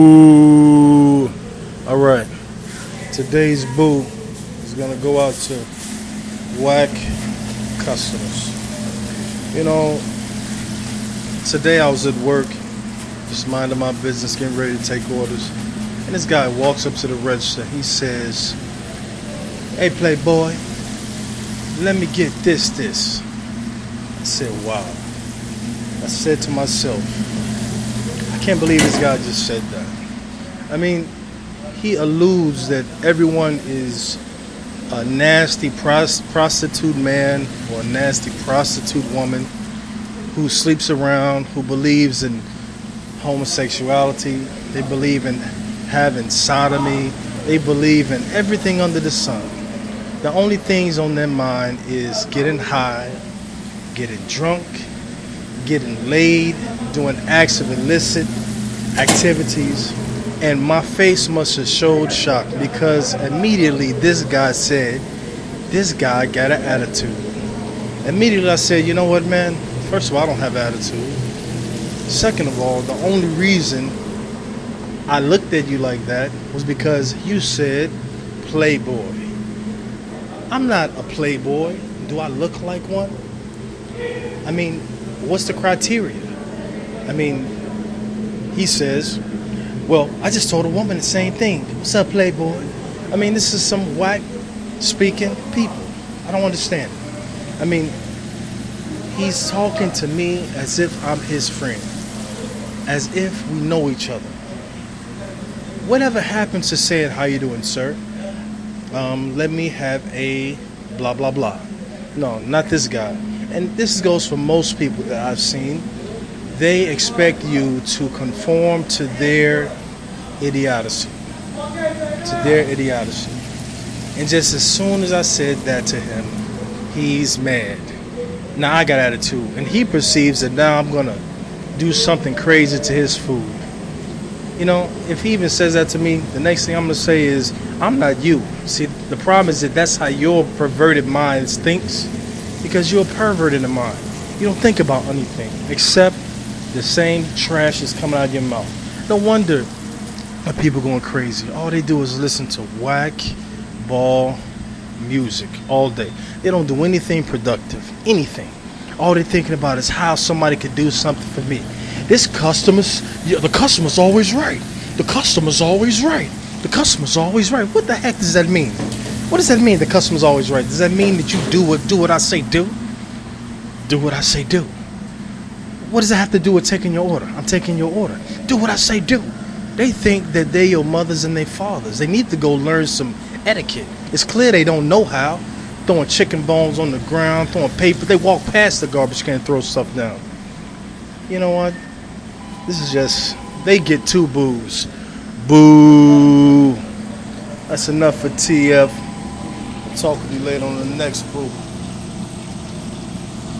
Ooh. All right. Today's boo is gonna go out to whack customers. You know, today I was at work, just minding my business, getting ready to take orders, and this guy walks up to the register. He says, "Hey, Playboy, let me get this." I said, "Wow." I said to myself, I can't believe this guy just said that. I mean, he alludes that everyone is a nasty prostitute man or a nasty prostitute woman who sleeps around, who believes in homosexuality. They believe in having sodomy. They believe in everything under the sun. The only things on their mind is getting high, getting drunk, getting laid, doing acts of illicit activities. And my face must have showed shock because immediately this guy said, this guy got an attitude. Immediately I said, you know what, man? First of all, I don't have an attitude. Second of all, the only reason I looked at you like that was because you said playboy. I'm not a playboy. Do I look like one? I mean, what's the criteria? I mean, he says, well, I just told a woman the same thing. What's up, playboy? I mean, this is some whack speaking people. I don't understand it. I mean, he's talking to me as if I'm his friend, as if we know each other. Whatever happens to saying, how you doing, sir? Let me have a blah, blah, blah. No, not this guy. And this goes for most people that I've seen. They expect you to conform to their idiocy. And just as soon as I said that to him, he's mad. Now I got attitude. And he perceives that now I'm going to do something crazy to his food. You know, if he even says that to me, the next thing I'm going to say is, I'm not you. See, the problem is that that's how your perverted mind thinks, because you're a pervert in the mind. You don't think about anything except the same trash is coming out of your mouth. No wonder people going crazy. All they do is listen to whack ball music all day. They don't do anything productive, anything. All they're thinking about is how somebody could do something for me. The customer's always right. The customer's always right. The customer's always right. What the heck does that mean? What does that mean, the customer's always right? Does that mean that you do what I say do? Do what I say do. What does that have to do with taking your order? I'm taking your order. Do what I say do. They think that they're your mothers and their fathers. They need to go learn some etiquette. It's clear they don't know how. Throwing chicken bones on the ground, throwing paper. They walk past the garbage can and throw stuff down. You know what? This is just, they get two boos. Boo. That's enough for TF. I'll talk with you later on the next boo.